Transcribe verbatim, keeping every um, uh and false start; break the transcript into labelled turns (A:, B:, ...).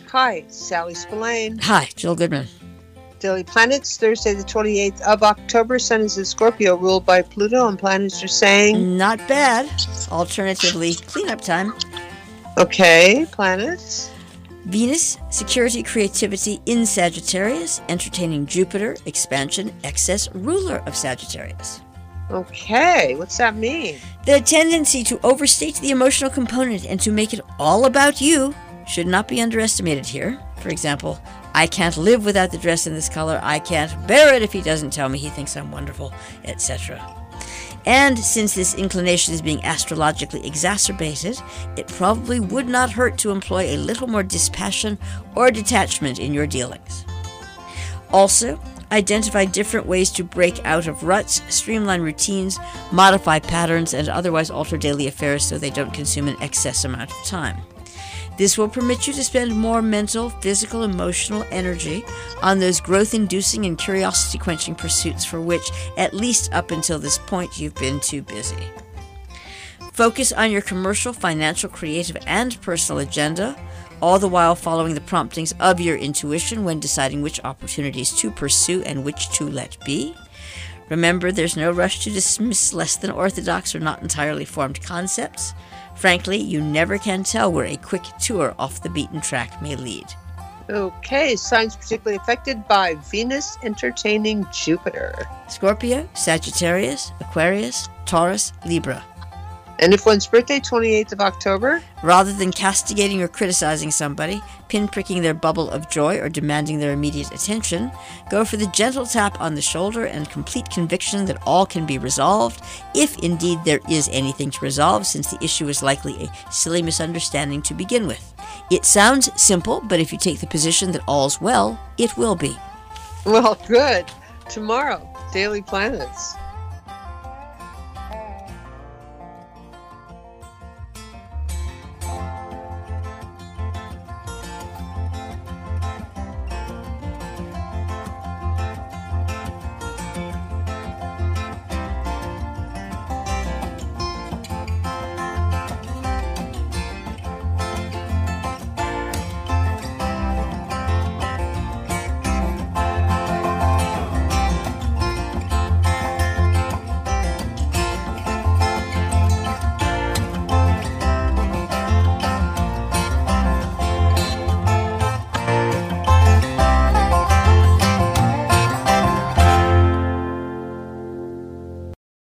A: Hi, Sally Spillane.
B: Hi, Jill Goodman.
A: Daily Planets, Thursday the twenty-eighth of October. Sun is in Scorpio, ruled by Pluto, and planets are saying...
B: Not bad. Alternatively, cleanup time.
A: Okay, planets.
B: Venus, security, creativity in Sagittarius, entertaining Jupiter, expansion, excess, ruler of Sagittarius.
A: Okay, what's that mean?
B: The tendency to overstate the emotional component and to make it all about you should not be underestimated here. For example, I can't live without the dress in this color, I can't bear it if he doesn't tell me he thinks I'm wonderful, et cetera. And since this inclination is being astrologically exacerbated, it probably would not hurt to employ a little more dispassion or detachment in your dealings. Also, identify different ways to break out of ruts, streamline routines, modify patterns, and otherwise alter daily affairs so they don't consume an excess amount of time. This will permit you to spend more mental, physical, emotional energy on those growth-inducing and curiosity-quenching pursuits for which, at least up until this point, you've been too busy. Focus on your commercial, financial, creative, and personal agenda, all the while following the promptings of your intuition when deciding which opportunities to pursue and which to let be. Remember, there's no rush to dismiss less than orthodox or not entirely formed concepts. Frankly, you never can tell where a quick tour off the beaten track may lead.
A: Okay, signs particularly affected by Venus entertaining Jupiter.
B: Scorpio, Sagittarius, Aquarius, Taurus, Libra.
A: And if one's birthday, twenty-eighth of October?
B: Rather than castigating or criticizing somebody, pinpricking their bubble of joy or demanding their immediate attention, go for the gentle tap on the shoulder and complete conviction that all can be resolved, if indeed there is anything to resolve, since the issue is likely a silly misunderstanding to begin with. It sounds simple, but if you take the position that all's well, it will be.
A: Well, good. Tomorrow, Daily Planets.